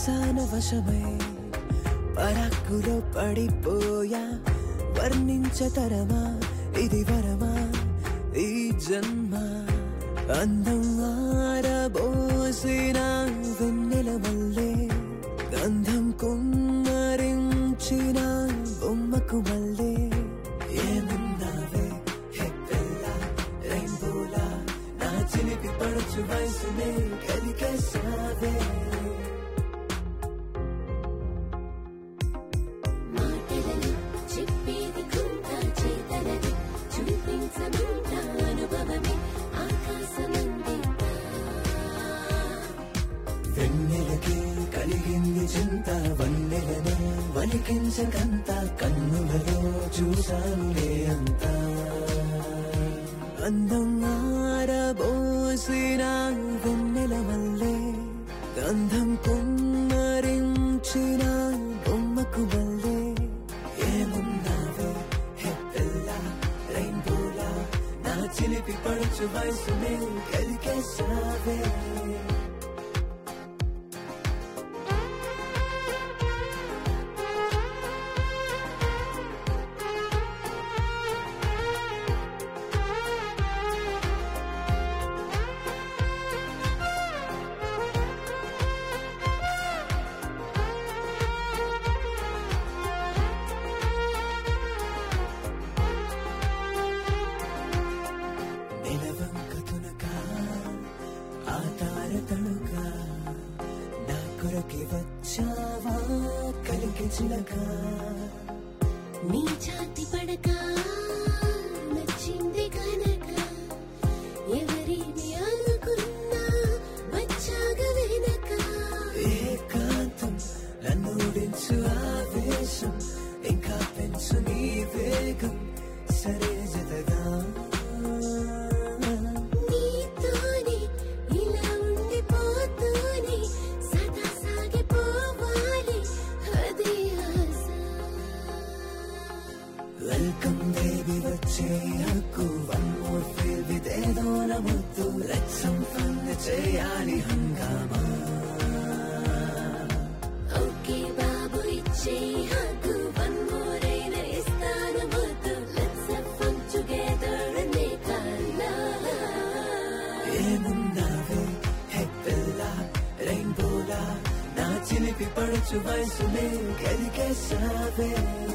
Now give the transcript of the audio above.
సరసాన వశమై పరాక్కులో పడిపోయా వర్ణించతరమా ఇది వరమా ఈ జన్మ అందం ఆరబోసిన వెన్నెల వల్లే గంధం కుమ్మరించిన బొమ్మకు మల్లే ఏమున్నావే హెప్పెల్ల రెయిన్బోలా నా చిలిపి పడుచు వయసునే కలిగేసావే వెన్నెలకి కలిగింది చింత వన్నెలను వలికించకంత కన్నులలో చూసానులే అంతా అందం ఆరబోసిన వెన్నెల వల్లే గంధం కుమ్మరించిన బొమ్మకు వల్లే ఏమున్నావే హెప్పెల్ల రెయిన్బోలా నా చిలిపి పడుచు వయసునే కలిగేసావే తణుకా నా కొరకి వచ్చావా కలిగి చిలక నీ ఛాతి పడక నచ్చింది కనుక ఎవరిని అనుకున్నా వచ్చాగ వెనక ఏకాంతం నన్ను ఊడించు ఆవేశం ఇంకా పెంచు నీ వేగం సరే జతగా వెల్కమ్ బేబీ వచ్చే హక్కు వన్ మోర్ ఫీల్ విత్ ఏదో నమ్ముతూ లెట్స్ సమ్ ఫన్ చేయాలి హంగామా ఓకే బాబు ఇచ్చే హక్కు వన్ మోర్ అయినా ఇస్తాను ముద్దు let's have fun together and make love ఏమున్నావే హెప్పెల్ల రెయిన్బోలా నా చిలిపి పడుచు వయసునే కలిగేసావే